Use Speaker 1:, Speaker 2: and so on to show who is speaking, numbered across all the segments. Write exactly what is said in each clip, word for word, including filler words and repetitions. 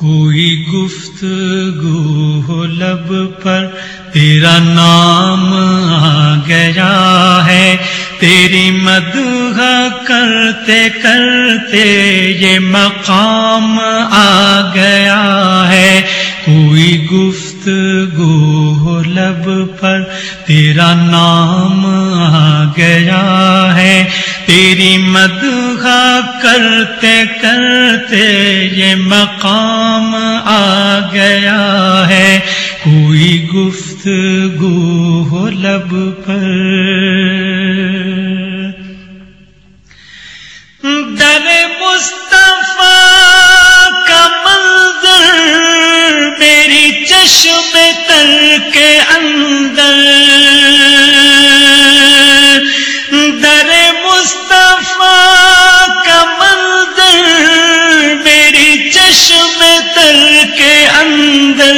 Speaker 1: کوئی گفتگو ہو لب پر تیرا نام آ گیا ہے، تیری مدح کرتے کرتے یہ مقام آ گیا ہے۔ کوئی گفتگو ہو لب پر تیرا نام آ گیا ہے، تیری مدح کرتے کرتے یہ مقام آ گیا ہے۔ کوئی گفتگو ہو لب پر در مصطفیٰ کا منظر میری چشم تر کے اندر، در مصطفیٰ کا منظر میری چشم تر کے اندر،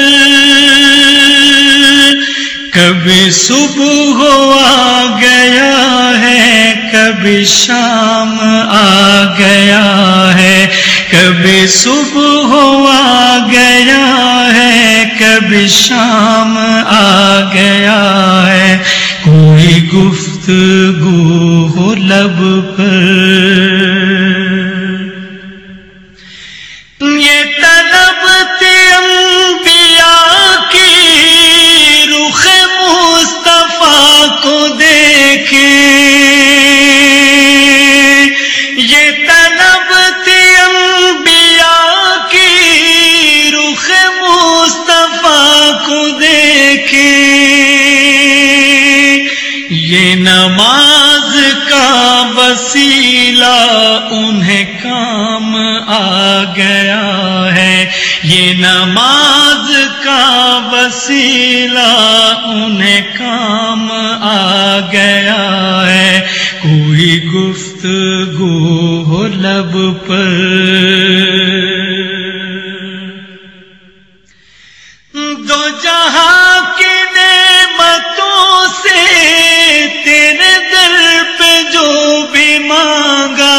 Speaker 1: کبھی صبح آ گیا ہے کبھی شام آ گیا ہے، کبھی صبح آ گیا ہے کبھی شام آ گیا ہے۔ کوئی گفتگو ہو لب پر یہ طلب تھی انبیاء کی رخ مصطفیٰ کو دیکھے، یہ طلب تھی انبیاء کی رخ مصطفیٰ کو دیکھے، یہ نماز کا وسیلہ انہیں کام آ گیا ہے، یہ نماز کا وسیلہ انہیں کام آ گیا ہے۔ کوئی گفتگو ہو لب پر دو جہاں کی نعمتوں سے تیرے در پہ جو بھی مانگا،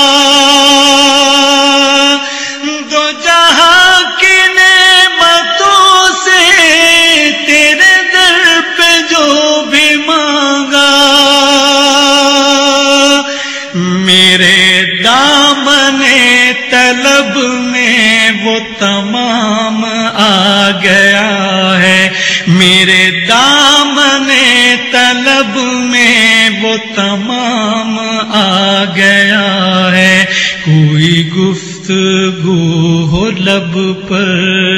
Speaker 1: دو جہاں کی نعمتوں سے تیرے در پہ جو بھی مانگا، میرے دامن طلب میں وہ تمام آ گیا ہے، میرے دامن طلب میں وہ تمام آ گیا ہے۔ کوئی گفتگو ہو لب پر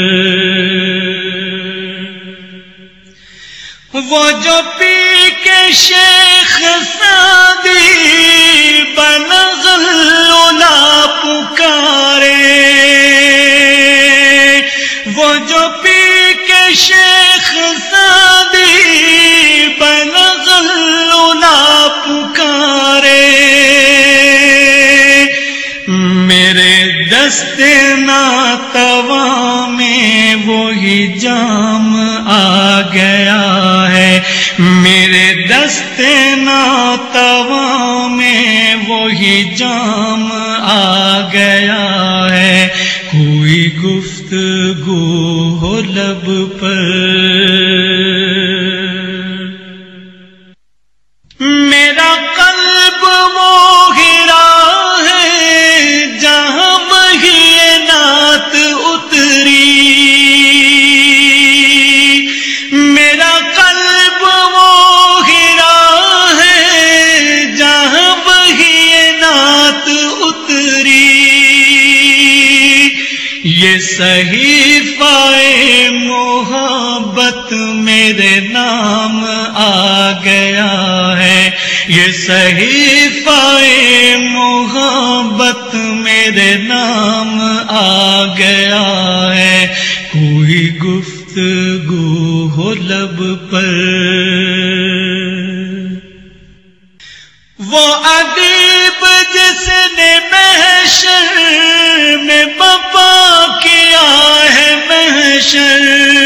Speaker 1: وہ جو پی کے شیخ سعدی بلغ العلا پکارے، وہ جو پی کے شیخ سعدی بلغ العلا پکارے، میرے دست ناتواں میں وہی جام آ گیا ہے، میرے دست ناتواں میں وہی جام آ گیا ہے۔ کوئی گفتگو ہو لب پر میرا قلب وہ ہیرا ہے جہاں وہی نعت اتری، میرا قلب وہ ہیرا ہے جہاں وہی نعت اتری، یہ صحیفہ محبت میرے نام آ گیا ہے، یہ صحیفہ محبت میرے نام آ گیا ہے۔ کوئی گفتگو ہو لب پر وہ ادیب جس نے محشر میں بپا کیا ہے محشر،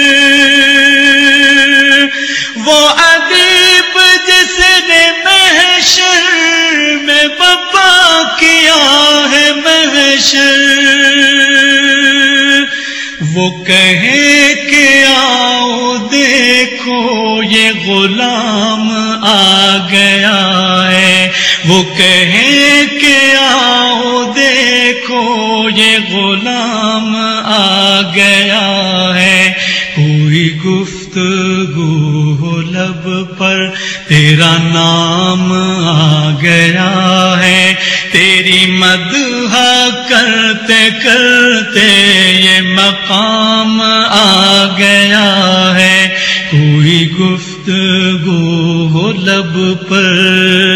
Speaker 1: وہ ادیب جس نے محشر میں بپا کیا ہے محشر، وہ کہے کہ آؤ دیکھو یہ غلام آ گیا ہے، وہ کہے کہ آؤ دیکھو یہ غلام آ گیا ہے، کوئی گفتگو ہو لب پر تیرا نام آ گیا ہے، تیری مدح کرتے کرتے یہ مقام آ گیا ہے، کوئی گفتگو ہو لب پر